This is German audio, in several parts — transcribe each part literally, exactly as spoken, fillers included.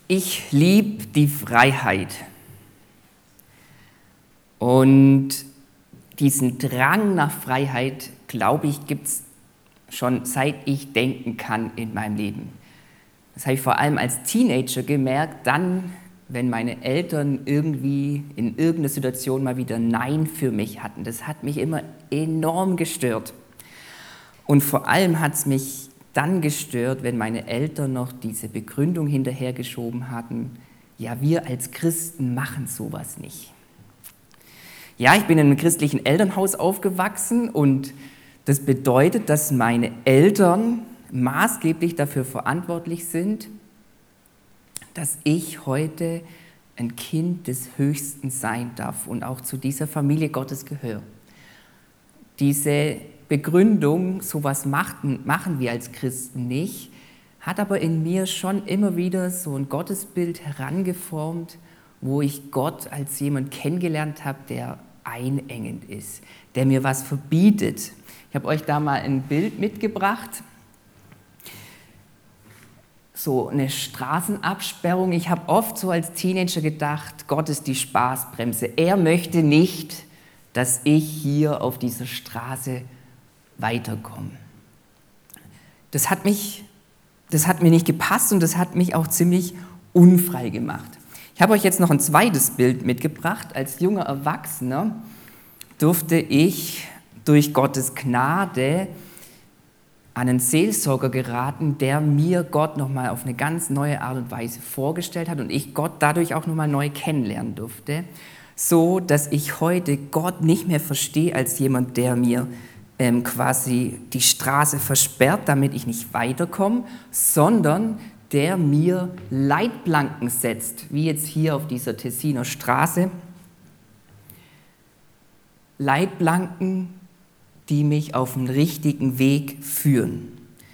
Ich liebe die Freiheit und diesen Drang nach Freiheit, glaube ich, gibt es schon seit ich denken kann in meinem Leben. Das habe ich vor allem als Teenager gemerkt, dann, wenn meine Eltern irgendwie in irgendeiner Situation mal wieder Nein für mich hatten. Das hat mich immer enorm gestört. Und vor allem hat es mich dann gestört, wenn meine Eltern noch diese Begründung hinterhergeschoben hatten, ja, wir als Christen machen sowas nicht. Ja, ich bin in einem christlichen Elternhaus aufgewachsen und das bedeutet, dass meine Eltern maßgeblich dafür verantwortlich sind, dass ich heute ein Kind des Höchsten sein darf und auch zu dieser Familie Gottes gehöre. Diese Begründung, sowas machen, machen wir als Christen nicht, hat aber in mir schon immer wieder so ein Gottesbild herangeformt, wo ich Gott als jemand kennengelernt habe, der einengend ist, der mir was verbietet. Ich habe euch da mal ein Bild mitgebracht, so eine Straßenabsperrung. Ich habe oft so als Teenager gedacht, Gott ist die Spaßbremse. Er möchte nicht, dass ich hier auf dieser Straße weiterkomme. Das hat mich, das hat mir nicht gepasst und das hat mich auch ziemlich unfrei gemacht. Ich habe euch jetzt noch ein zweites Bild mitgebracht. Als junger Erwachsener durfte ich durch Gottes Gnade an einen Seelsorger geraten, der mir Gott nochmal auf eine ganz neue Art und Weise vorgestellt hat und ich Gott dadurch auch nochmal neu kennenlernen durfte, so dass ich heute Gott nicht mehr verstehe als jemand, der mir ähm, quasi die Straße versperrt, damit ich nicht weiterkomme, sondern der mir Leitplanken setzt, wie jetzt hier auf dieser Tessiner Straße. Leitplanken, die mich auf den richtigen Weg führen.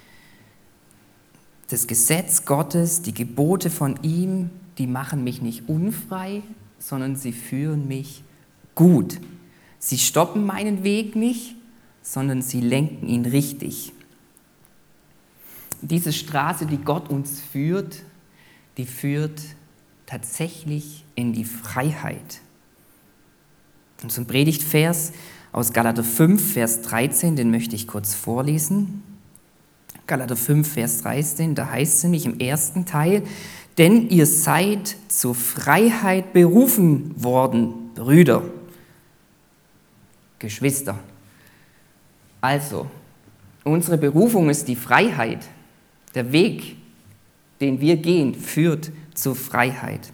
Das Gesetz Gottes, die Gebote von ihm, die machen mich nicht unfrei, sondern sie führen mich gut. Sie stoppen meinen Weg nicht, sondern sie lenken ihn richtig. Diese Straße, die Gott uns führt, die führt tatsächlich in die Freiheit. Und so ein Predigtvers aus Galater fünf, Vers dreizehn, den möchte ich kurz vorlesen. Galater fünf, Vers dreizehn, da heißt es nämlich im ersten Teil, denn ihr seid zur Freiheit berufen worden, Brüder, Geschwister. Also, unsere Berufung ist die Freiheit. Der Weg, den wir gehen, führt zur Freiheit.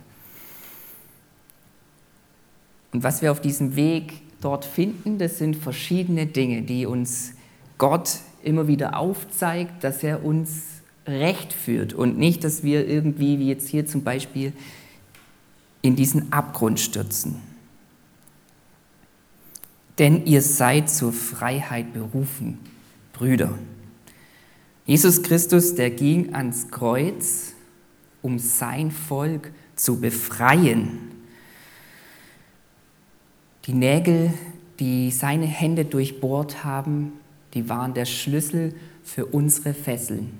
Und was wir auf diesem Weg dort finden, das sind verschiedene Dinge, die uns Gott immer wieder aufzeigt, dass er uns recht führt und nicht, dass wir irgendwie, wie jetzt hier zum Beispiel, in diesen Abgrund stürzen. Denn ihr seid zur Freiheit berufen, Brüder. Jesus Christus, der ging ans Kreuz, um sein Volk zu befreien. Die Nägel, die seine Hände durchbohrt haben, die waren der Schlüssel für unsere Fesseln.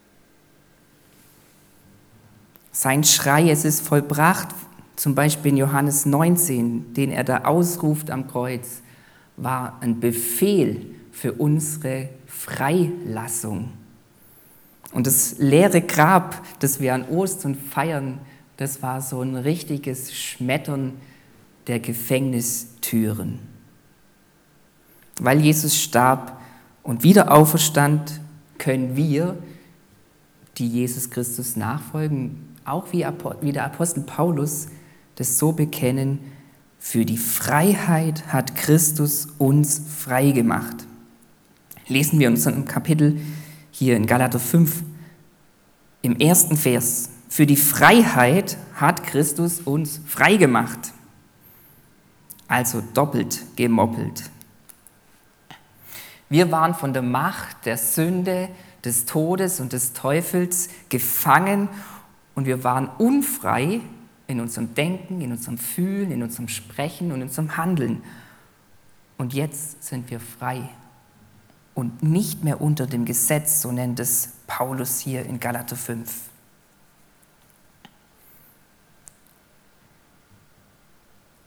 Sein Schrei, es ist vollbracht, zum Beispiel in Johannes neunzehn, den er da ausruft am Kreuz, war ein Befehl für unsere Freilassung. Und das leere Grab, das wir an Ostern feiern, das war so ein richtiges Schmettern der Gefängnistüren. Weil Jesus starb und wieder auferstand, können wir, die Jesus Christus nachfolgen, auch wie der Apostel Paulus das so bekennen, für die Freiheit hat Christus uns frei gemacht. Lesen wir uns im Kapitel hier in Galater fünf im ersten Vers. Für die Freiheit hat Christus uns frei gemacht. Also doppelt gemoppelt. Wir waren von der Macht der Sünde, des Todes und des Teufels gefangen und wir waren unfrei in unserem Denken, in unserem Fühlen, in unserem Sprechen und in unserem Handeln. Und jetzt sind wir frei und nicht mehr unter dem Gesetz, so nennt es Paulus hier in Galater fünf.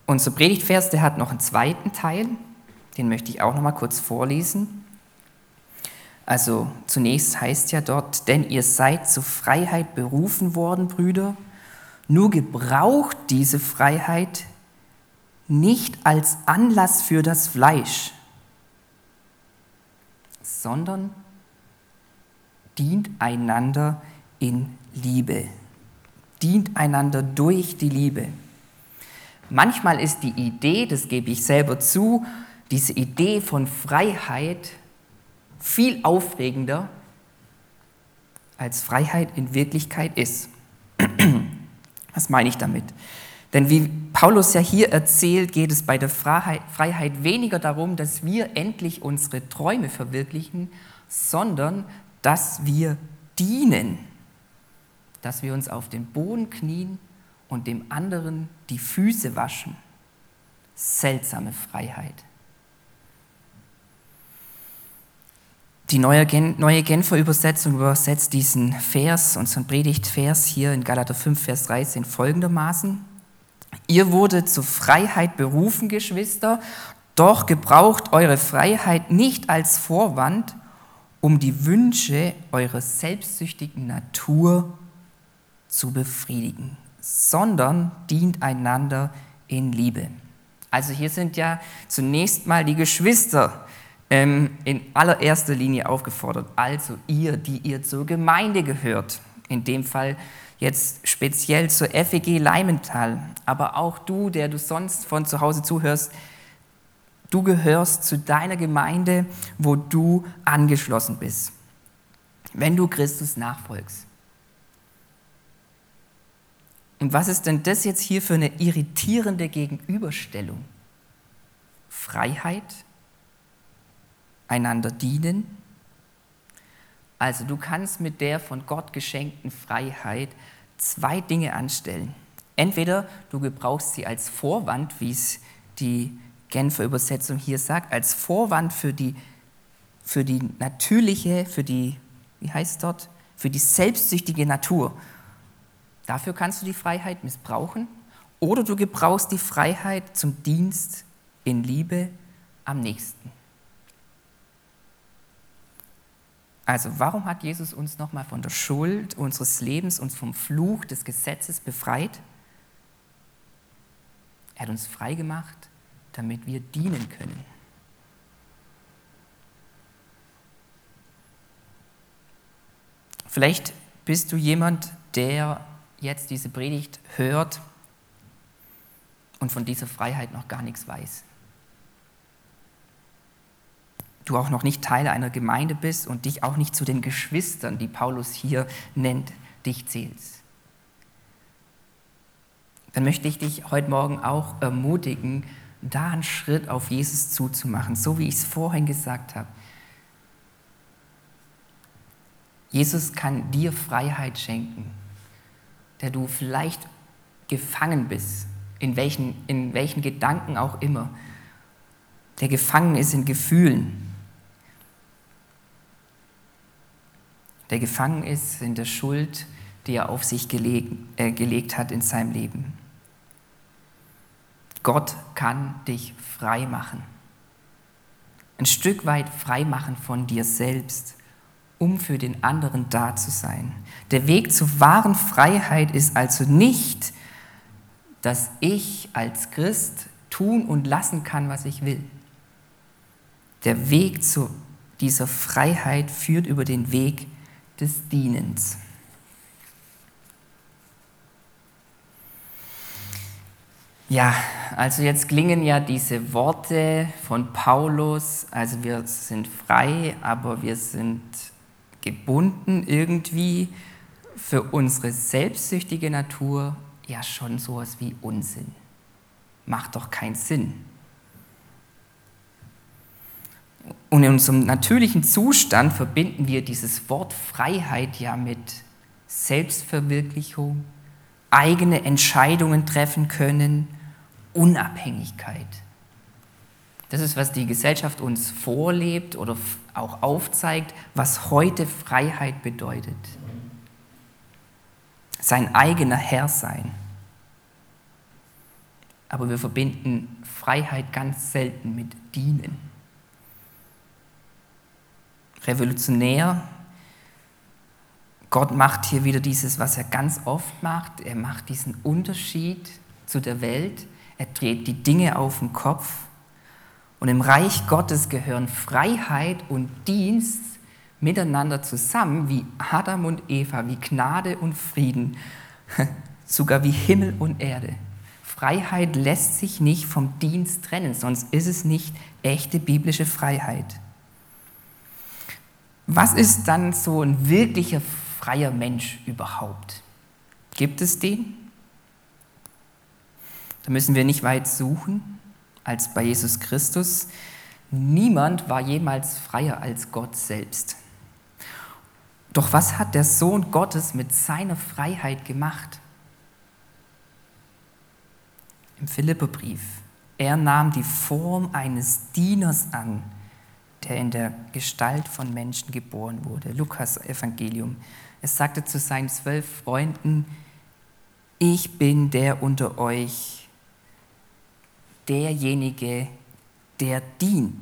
unser Predigtvers, der hat noch einen zweiten Teil, den möchte ich auch noch mal kurz vorlesen. Also zunächst heißt ja dort, denn ihr seid zur Freiheit berufen worden, Brüder, nur gebraucht diese Freiheit nicht als Anlass für das Fleisch, sondern dient einander in Liebe. Dient einander durch die Liebe. Manchmal ist die Idee, das gebe ich selber zu, diese Idee von Freiheit viel aufregender, als Freiheit in Wirklichkeit ist. Was meine ich damit? Denn wie Paulus ja hier erzählt, geht es bei der Freiheit, Freiheit weniger darum, dass wir endlich unsere Träume verwirklichen, sondern dass wir dienen, dass wir uns auf den Boden knien und dem anderen die Füße waschen. Seltsame Freiheit. Die neue, Gen- neue Genfer Übersetzung übersetzt diesen Vers, unseren Predigtvers hier in Galater fünf, Vers dreizehn folgendermaßen. Ihr wurdet zur Freiheit berufen, Geschwister, doch gebraucht eure Freiheit nicht als Vorwand, um die Wünsche eurer selbstsüchtigen Natur zu befriedigen, sondern dient einander in Liebe. Also hier sind ja zunächst mal die Geschwister ähm, in allererster Linie aufgefordert. Also ihr, die ihr zur Gemeinde gehört, in dem Fall jetzt speziell zur F E G Leimenthal, aber auch du, der du sonst von zu Hause zuhörst, du gehörst zu deiner Gemeinde, wo du angeschlossen bist, wenn du Christus nachfolgst. Und was ist denn das jetzt hier für eine irritierende Gegenüberstellung? Freiheit, einander dienen. Also du kannst mit der von Gott geschenkten Freiheit zwei Dinge anstellen. Entweder du gebrauchst sie als Vorwand, wie es die Genfer Übersetzung hier sagt, als Vorwand für die, für die natürliche, für die, wie heißt es dort, für die selbstsüchtige Natur. Dafür kannst du die Freiheit missbrauchen. Oder du gebrauchst die Freiheit zum Dienst in Liebe am nächsten. Also warum hat Jesus uns nochmal von der Schuld unseres Lebens und vom Fluch des Gesetzes befreit? Er hat uns frei gemacht, damit wir dienen können. Vielleicht bist du jemand, der jetzt diese Predigt hört und von dieser Freiheit noch gar nichts weiß. Du auch noch nicht Teil einer Gemeinde bist und dich auch nicht zu den Geschwistern, die Paulus hier nennt, dich zählst. Dann möchte ich dich heute Morgen auch ermutigen, da einen Schritt auf Jesus zuzumachen, so wie ich es vorhin gesagt habe. Jesus kann dir Freiheit schenken, der du vielleicht gefangen bist, in welchen, in welchen Gedanken auch immer, der gefangen ist in Gefühlen, der gefangen ist in der Schuld, die er auf sich gelegt, äh, gelegt hat in seinem Leben. Gott kann dich frei machen, ein Stück weit frei machen von dir selbst, um für den anderen da zu sein. Der Weg zur wahren Freiheit ist also nicht, dass ich als Christ tun und lassen kann, was ich will. Der Weg zu dieser Freiheit führt über den Weg des Dienens. Ja, also jetzt klingen ja diese Worte von Paulus, also wir sind frei, aber wir sind gebunden irgendwie, für unsere selbstsüchtige Natur ja schon sowas wie Unsinn. Macht doch keinen Sinn. Und in unserem natürlichen Zustand verbinden wir dieses Wort Freiheit ja mit Selbstverwirklichung, eigene Entscheidungen treffen können, Unabhängigkeit. Das ist, was die Gesellschaft uns vorlebt oder auch aufzeigt, was heute Freiheit bedeutet. Sein eigener Herr sein. aber wir verbinden Freiheit ganz selten mit Dienen. Revolutionär, Gott macht hier wieder dieses, was er ganz oft macht. Er macht diesen Unterschied zu der Welt. Er dreht die Dinge auf den Kopf. Und im Reich Gottes gehören Freiheit und Dienst miteinander zusammen, wie Adam und Eva, wie Gnade und Frieden, sogar wie Himmel und Erde. Freiheit lässt sich nicht vom Dienst trennen, sonst ist es nicht echte biblische Freiheit. Was ist dann so ein wirklicher freier Mensch überhaupt? Gibt es den? Da müssen wir nicht weit suchen als bei Jesus Christus. Niemand war jemals freier als Gott selbst. Doch was hat der Sohn Gottes mit seiner Freiheit gemacht? Im Philipperbrief. Er nahm die Form eines Dieners an, der in der Gestalt von Menschen geboren wurde. Lukas Evangelium. Es sagte zu seinen zwölf Freunden: Ich bin der unter euch, derjenige, der dient.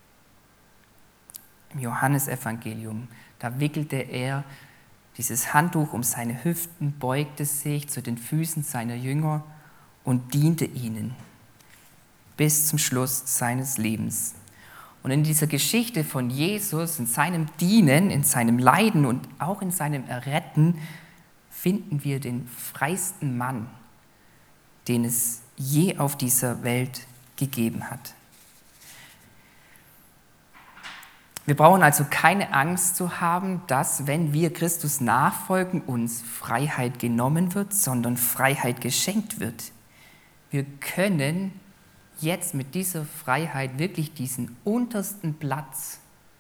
Im Johannesevangelium, da wickelte er dieses Handtuch um seine Hüften, beugte sich zu den Füßen seiner Jünger und diente ihnen bis zum Schluss seines Lebens. Und in dieser Geschichte von Jesus, in seinem Dienen, in seinem Leiden und auch in seinem Erretten finden wir den freisten Mann, den es je auf dieser Welt gegeben hat. Wir brauchen also keine Angst zu haben, dass, wenn wir Christus nachfolgen, uns Freiheit genommen wird, sondern Freiheit geschenkt wird. Wir können jetzt mit dieser Freiheit wirklich diesen untersten Platz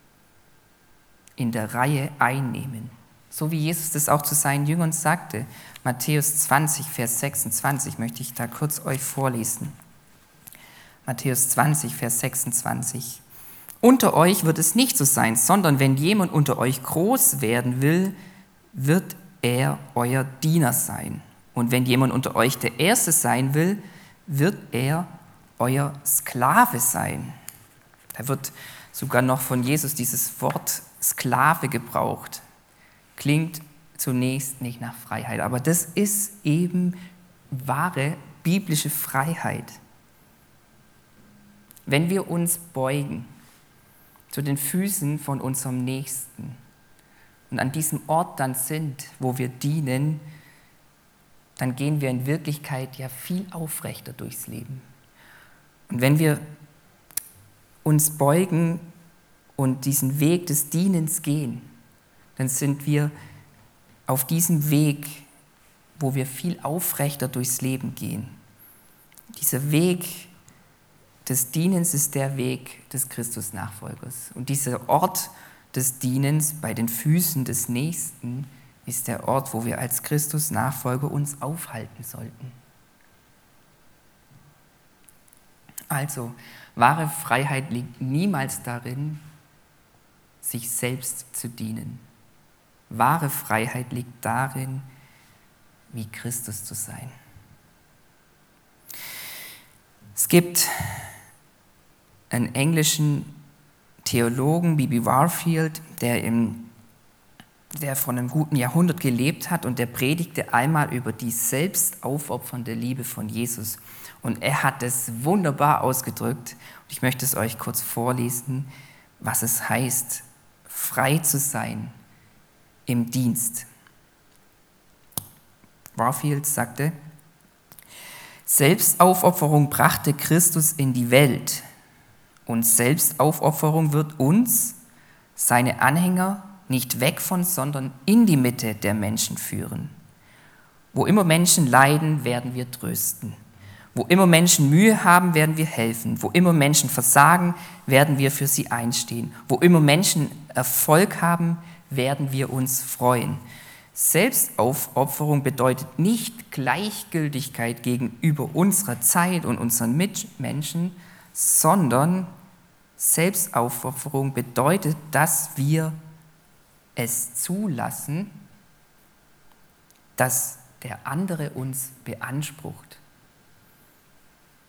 in der Reihe einnehmen. So wie Jesus das auch zu seinen Jüngern sagte. Matthäus zwanzig, Vers sechsundzwanzig möchte ich da kurz euch vorlesen. Matthäus zwanzig, Vers sechsundzwanzig. Unter euch wird es nicht so sein, sondern wenn jemand unter euch groß werden will, wird er euer Diener sein. Und wenn jemand unter euch der Erste sein will, wird er euer Sklave sein. Da wird sogar noch von Jesus dieses Wort Sklave gebraucht. Klingt zunächst nicht nach Freiheit, aber das ist eben wahre biblische Freiheit. Wenn wir uns beugen zu den Füßen von unserem Nächsten und an diesem Ort dann sind, wo wir dienen, dann gehen wir in Wirklichkeit ja viel aufrechter durchs Leben. Und wenn wir uns beugen und diesen Weg des Dienens gehen, dann sind wir auf diesem Weg, wo wir viel aufrechter durchs Leben gehen. Dieser Weg des Dienens ist der Weg des Christus-Nachfolgers. Und dieser Ort des Dienens bei den Füßen des Nächsten ist der Ort, wo wir als Christus-Nachfolger uns aufhalten sollten. Also, wahre Freiheit liegt niemals darin, sich selbst zu dienen. Wahre Freiheit liegt darin, wie Christus zu sein. Es gibt einen englischen Theologen, B B Warfield, der, im, der von einem guten Jahrhundert gelebt hat und der predigte einmal über die selbstaufopfernde Liebe von Jesus. Und er hat es wunderbar ausgedrückt. Und ich möchte es euch kurz vorlesen, was es heißt, frei zu sein im Dienst. Warfield sagte: Selbstaufopferung brachte Christus in die Welt. Und Selbstaufopferung wird uns, seine Anhänger, nicht weg von, sondern in die Mitte der Menschen führen. Wo immer Menschen leiden, werden wir trösten. Wo immer Menschen Mühe haben, werden wir helfen. Wo immer Menschen versagen, werden wir für sie einstehen. Wo immer Menschen Erfolg haben, werden wir uns freuen. Selbstaufopferung bedeutet nicht Gleichgültigkeit gegenüber unserer Zeit und unseren Mitmenschen, sondern Selbstaufopferung bedeutet, dass wir es zulassen, dass der andere uns beansprucht.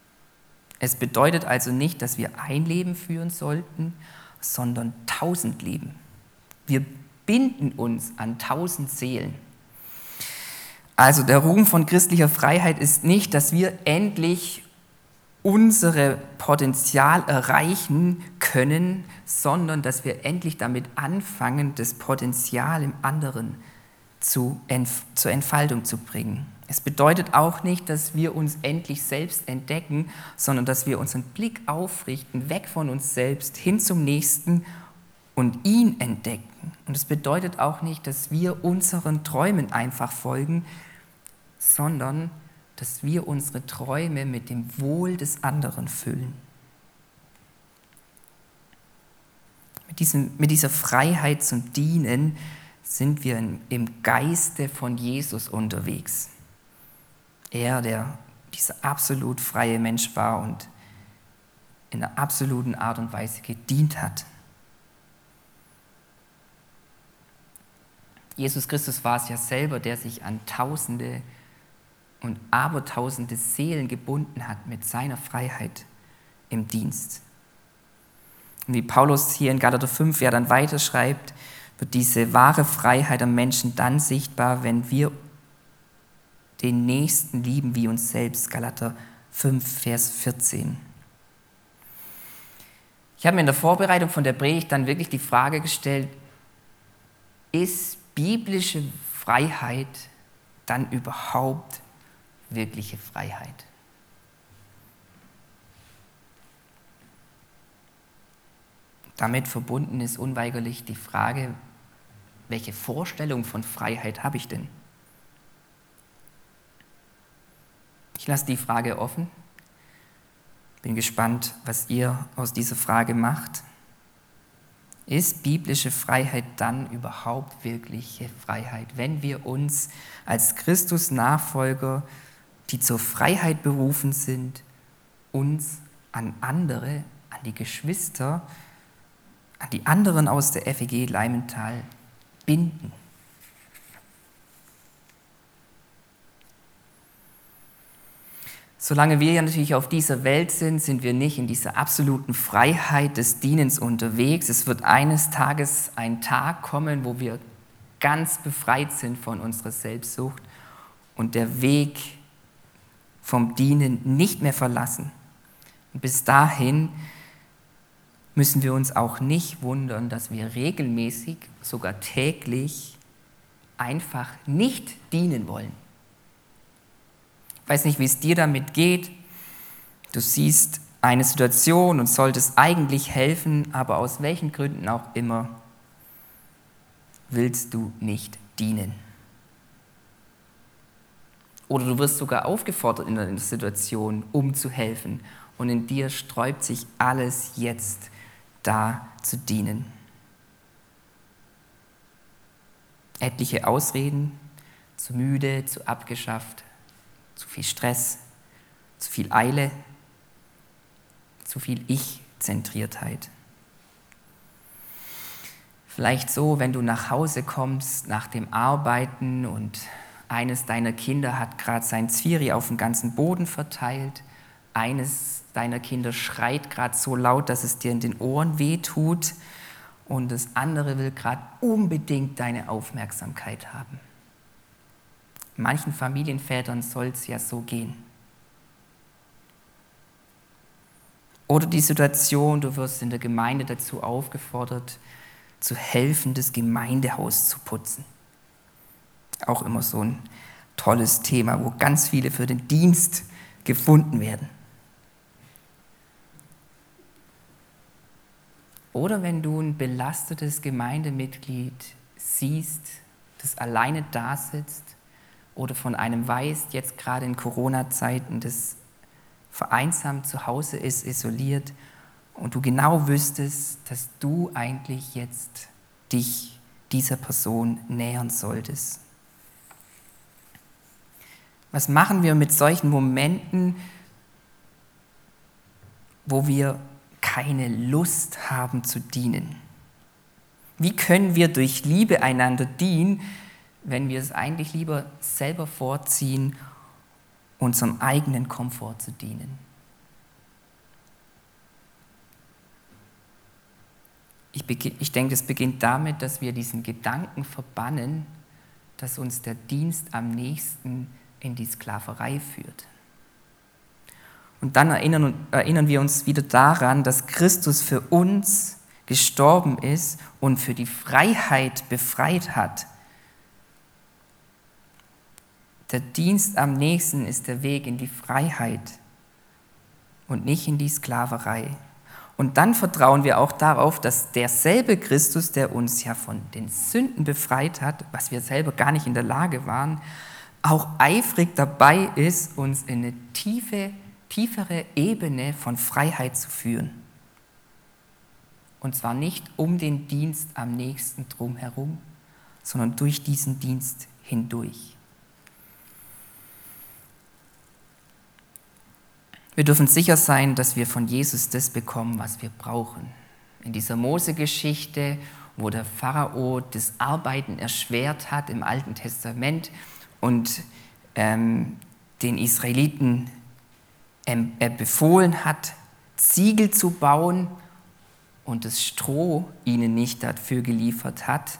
Es bedeutet also nicht, dass wir ein Leben führen sollten, sondern tausend Leben. Wir binden uns an tausend Seelen. Also der Ruhm von christlicher Freiheit ist nicht, dass wir endlich unsere Potenzial erreichen können, sondern dass wir endlich damit anfangen, das Potenzial im anderen zu entf- zur Entfaltung zu bringen. Es bedeutet auch nicht, dass wir uns endlich selbst entdecken, sondern dass wir unseren Blick aufrichten, weg von uns selbst, hin zum Nächsten und ihn entdecken. Und es bedeutet auch nicht, dass wir unseren Träumen einfach folgen, sondern dass wir unsere Träume mit dem Wohl des anderen füllen. Mit, diesem, mit dieser Freiheit zum Dienen sind wir in, im Geiste von Jesus unterwegs. Er, der dieser absolut freie Mensch war und in einer absoluten Art und Weise gedient hat. Jesus Christus war es ja selber, der sich an Tausende und Abertausende Seelen gebunden hat mit seiner Freiheit im Dienst. Und wie Paulus hier in Galater fünf ja dann weiterschreibt, wird diese wahre Freiheit am Menschen dann sichtbar, wenn wir den Nächsten lieben wie uns selbst. Galater fünf, Vers vierzehn. Ich habe mir in der Vorbereitung von der Predigt dann wirklich die Frage gestellt, ist biblische Freiheit dann überhaupt wirkliche Freiheit? Damit verbunden ist unweigerlich die Frage, welche Vorstellung von Freiheit habe ich denn? Ich lasse die Frage offen. Bin gespannt, was ihr aus dieser Frage macht. Ist biblische Freiheit dann überhaupt wirkliche Freiheit, wenn wir uns als Christus-Nachfolger, die zur Freiheit berufen sind, uns an andere, an die Geschwister, an die anderen aus der F E G Leimenthal binden? Solange wir ja natürlich auf dieser Welt sind, sind wir nicht in dieser absoluten Freiheit des Dienens unterwegs. Es wird eines Tages ein Tag kommen, wo wir ganz befreit sind von unserer Selbstsucht und der Weg vom Dienen nicht mehr verlassen. Und bis dahin müssen wir uns auch nicht wundern, dass wir regelmäßig, sogar täglich, einfach nicht dienen wollen. Ich weiß nicht, wie es dir damit geht. Du siehst eine Situation und solltest eigentlich helfen, aber aus welchen Gründen auch immer willst du nicht dienen. Oder du wirst sogar aufgefordert in der Situation, um zu helfen. Und in dir sträubt sich alles jetzt, da zu dienen. Etliche Ausreden, zu müde, zu abgeschafft, zu viel Stress, zu viel Eile, zu viel Ich-Zentriertheit. Vielleicht so, wenn du nach Hause kommst nach dem Arbeiten und eines deiner Kinder hat gerade sein Zwiri auf den ganzen Boden verteilt, eines deiner Kinder schreit gerade so laut, dass es dir in den Ohren wehtut und das andere will gerade unbedingt deine Aufmerksamkeit haben. Manchen Familienvätern soll es ja so gehen. Oder die Situation, du wirst in der Gemeinde dazu aufgefordert, zu helfen, das Gemeindehaus zu putzen. Auch immer so ein tolles Thema, wo ganz viele für den Dienst gefunden werden. Oder wenn du ein belastetes Gemeindemitglied siehst, das alleine da sitzt oder von einem weißt, jetzt gerade in Corona-Zeiten, das vereinsamt zu Hause ist, isoliert und du genau wüsstest, dass du eigentlich jetzt dich dieser Person nähern solltest. Was machen wir mit solchen Momenten, wo wir keine Lust haben zu dienen? Wie können wir durch Liebe einander dienen, wenn wir es eigentlich lieber selber vorziehen, unserem eigenen Komfort zu dienen? Ich, ich denke, es beginnt damit, dass wir diesen Gedanken verbannen, dass uns der Dienst am nächsten in die Sklaverei führt. Und dann erinnern, erinnern wir uns wieder daran, dass Christus für uns gestorben ist und für die Freiheit befreit hat. Der Dienst am nächsten ist der Weg in die Freiheit und nicht in die Sklaverei. Und dann vertrauen wir auch darauf, dass derselbe Christus, der uns ja von den Sünden befreit hat, was wir selber gar nicht in der Lage waren, auch eifrig dabei ist, uns in eine tiefe, tiefere Ebene von Freiheit zu führen. Und zwar nicht um den Dienst am nächsten drumherum, sondern durch diesen Dienst hindurch. Wir dürfen sicher sein, dass wir von Jesus das bekommen, was wir brauchen. In dieser Mose-Geschichte, wo der Pharao das Arbeiten erschwert hat im Alten Testament und ähm, den Israeliten ähm, äh, befohlen hat, Ziegel zu bauen und das Stroh ihnen nicht dafür geliefert hat,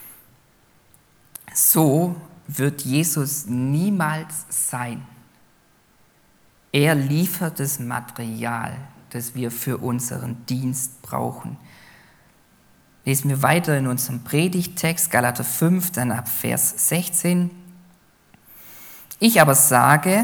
so wird Jesus niemals sein. Er liefert das Material, das wir für unseren Dienst brauchen. Lesen wir weiter in unserem Predigttext, Galater fünf, dann ab Vers sechzehn. Ich aber sage,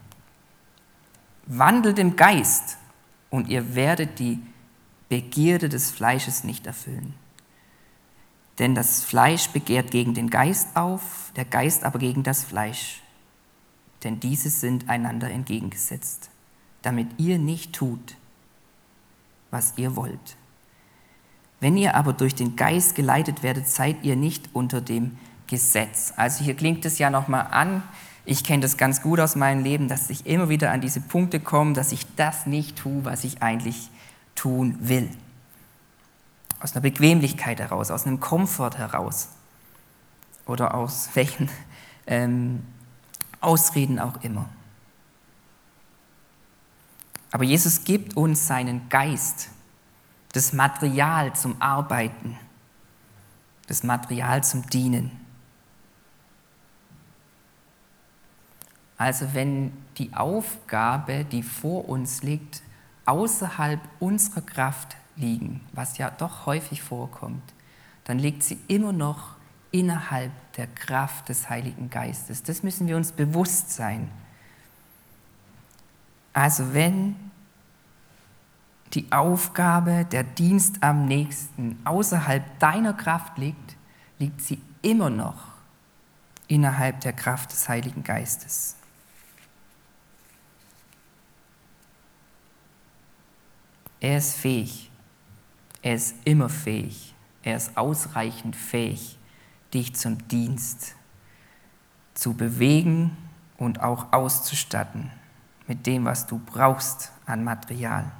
wandelt im Geist, und ihr werdet die Begierde des Fleisches nicht erfüllen. Denn das Fleisch begehrt gegen den Geist auf, der Geist aber gegen das Fleisch. Denn diese sind einander entgegengesetzt, damit ihr nicht tut, was ihr wollt. Wenn ihr aber durch den Geist geleitet werdet, seid ihr nicht unter dem Gesetz. Also hier klingt es ja nochmal an, ich kenne das ganz gut aus meinem Leben, dass ich immer wieder an diese Punkte komme, dass ich das nicht tue, was ich eigentlich tun will. Aus einer Bequemlichkeit heraus, aus einem Komfort heraus oder aus welchen ähm, Ausreden auch immer. Aber Jesus gibt uns seinen Geist, das Material zum Arbeiten, das Material zum Dienen. Also wenn die Aufgabe, die vor uns liegt, außerhalb unserer Kraft liegen, was ja doch häufig vorkommt, dann liegt sie immer noch innerhalb der Kraft des Heiligen Geistes. Das müssen wir uns bewusst sein. Also wenn die Aufgabe, der Dienst am nächsten außerhalb deiner Kraft liegt, liegt sie immer noch innerhalb der Kraft des Heiligen Geistes. Er ist fähig. Er ist immer fähig. Er ist ausreichend fähig, dich zum Dienst zu bewegen und auch auszustatten mit dem, was du brauchst an Material.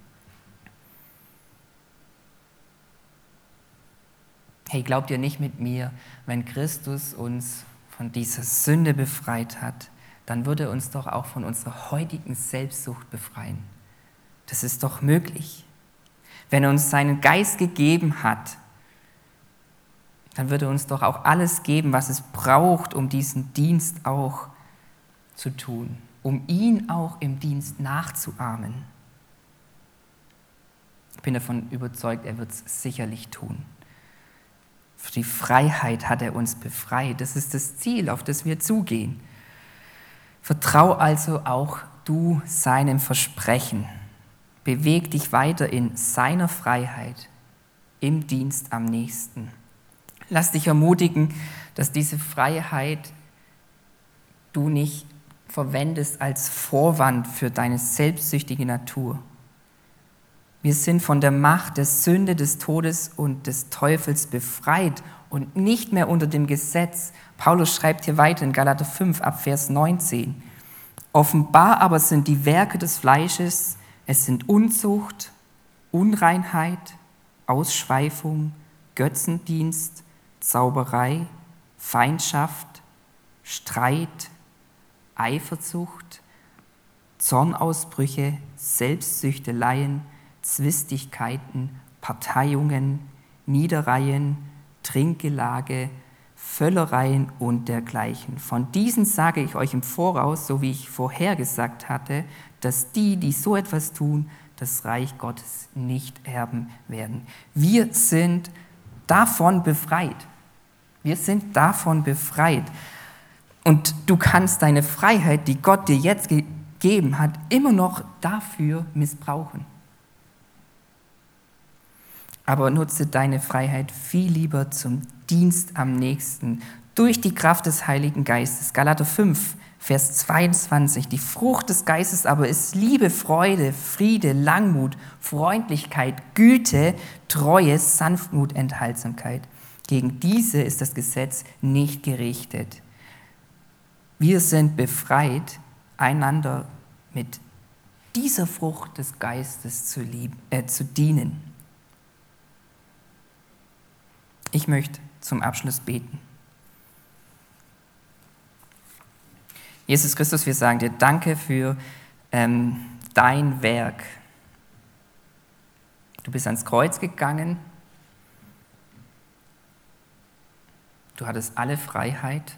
Hey, glaubt ihr nicht mit mir, wenn Christus uns von dieser Sünde befreit hat, dann würde er uns doch auch von unserer heutigen Selbstsucht befreien. Das ist doch möglich. Wenn er uns seinen Geist gegeben hat, dann würde er uns doch auch alles geben, was es braucht, um diesen Dienst auch zu tun, um ihn auch im Dienst nachzuahmen. Ich bin davon überzeugt, er wird es sicherlich tun. Für die Freiheit hat er uns befreit. Das ist das Ziel, auf das wir zugehen. Vertrau also auch du seinem Versprechen. Beweg dich weiter in seiner Freiheit, im Dienst am nächsten. Lass dich ermutigen, dass diese Freiheit du nicht verwendest als Vorwand für deine selbstsüchtige Natur. Wir sind von der Macht der Sünde, des Todes und des Teufels befreit und nicht mehr unter dem Gesetz. Paulus schreibt hier weiter in Galater fünf ab Vers neunzehn. Offenbar aber sind die Werke des Fleisches, es sind Unzucht, Unreinheit, Ausschweifung, Götzendienst, Zauberei, Feindschaft, Streit, Eifersucht, Zornausbrüche, Selbstsüchteleien, Zwistigkeiten, Parteiungen, Niederreihen, Trinkgelage, Völlereien und dergleichen. Von diesen sage ich euch im Voraus, so wie ich vorhergesagt hatte, dass die, die so etwas tun, das Reich Gottes nicht erben werden. Wir sind davon befreit. Wir sind davon befreit. Und du kannst deine Freiheit, die Gott dir jetzt gegeben hat, immer noch dafür missbrauchen. Aber nutze deine Freiheit viel lieber zum Dienst am Nächsten durch die Kraft des Heiligen Geistes. Galater fünf, Vers zweiundzwanzig. Die Frucht des Geistes aber ist Liebe, Freude, Friede, Langmut, Freundlichkeit, Güte, Treue, Sanftmut, Enthaltsamkeit. Gegen diese ist das Gesetz nicht gerichtet. Wir sind befreit, einander mit dieser Frucht des Geistes zu, lieben, äh, zu dienen. Ich möchte zum Abschluss beten. Jesus Christus, wir sagen dir Danke für ähm, dein Werk. Du bist ans Kreuz gegangen. Du hattest alle Freiheit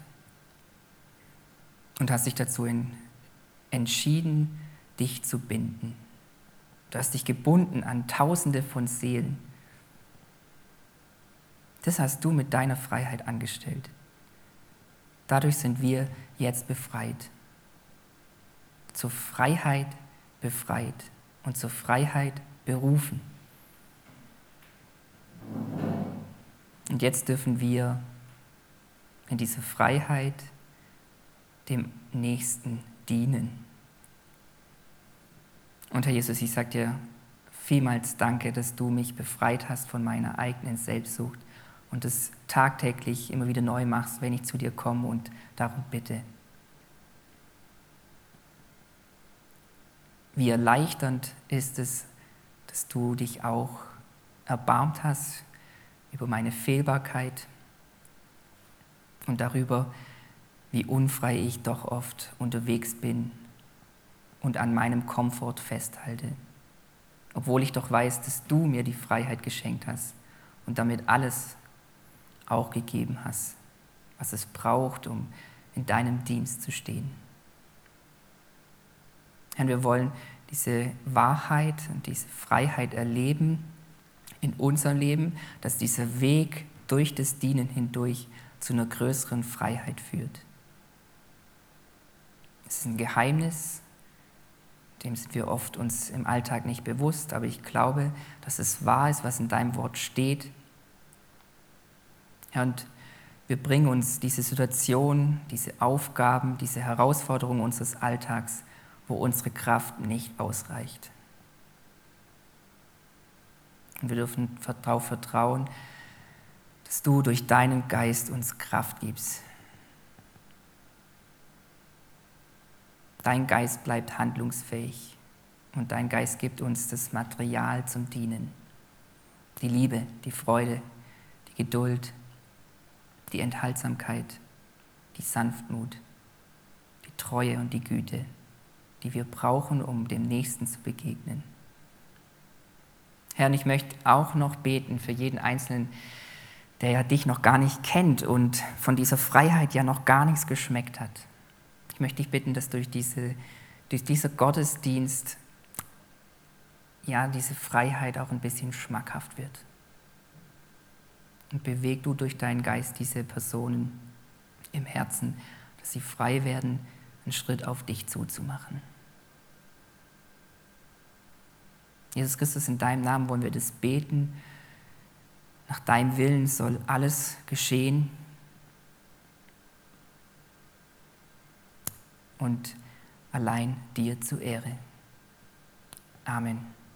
und hast dich dazu in, entschieden, dich zu binden. Du hast dich gebunden an Tausende von Seelen. Das hast du mit deiner Freiheit angestellt. Dadurch sind wir jetzt befreit. Zur Freiheit befreit und zur Freiheit berufen. Und jetzt dürfen wir in dieser Freiheit dem Nächsten dienen. Und Herr Jesus, ich sage dir vielmals Danke, dass du mich befreit hast von meiner eigenen Selbstsucht und es tagtäglich immer wieder neu machst, wenn ich zu dir komme und darum bitte. Wie erleichternd ist es, dass du dich auch erbarmt hast über meine Fehlbarkeit und darüber, wie unfrei ich doch oft unterwegs bin und an meinem Komfort festhalte, obwohl ich doch weiß, dass du mir die Freiheit geschenkt hast und damit alles auch gegeben hast, was es braucht, um in deinem Dienst zu stehen. Herr, wir wollen diese Wahrheit und diese Freiheit erleben in unserem Leben, dass dieser Weg durch das Dienen hindurch zu einer größeren Freiheit führt. Es ist ein Geheimnis, dem sind wir oft uns im Alltag nicht bewusst, aber ich glaube, dass es wahr ist, was in deinem Wort steht. Ja, und wir bringen uns diese Situation, diese Aufgaben, diese Herausforderungen unseres Alltags, wo unsere Kraft nicht ausreicht. Und wir dürfen darauf vertrauen, dass du durch deinen Geist uns Kraft gibst. Dein Geist bleibt handlungsfähig und dein Geist gibt uns das Material zum Dienen. Die Liebe, die Freude, die Geduld, die Enthaltsamkeit, die Sanftmut, die Treue und die Güte, die wir brauchen, um dem Nächsten zu begegnen. Herr, und ich möchte auch noch beten für jeden Einzelnen, der ja dich noch gar nicht kennt und von dieser Freiheit ja noch gar nichts geschmeckt hat. Ich möchte dich bitten, dass durch, diese, durch diesen Gottesdienst ja diese Freiheit auch ein bisschen schmackhaft wird. Und beweg du durch deinen Geist diese Personen im Herzen, dass sie frei werden, einen Schritt auf dich zuzumachen. Jesus Christus, in deinem Namen wollen wir das beten. Nach deinem Willen soll alles geschehen. Und allein dir zur Ehre. Amen.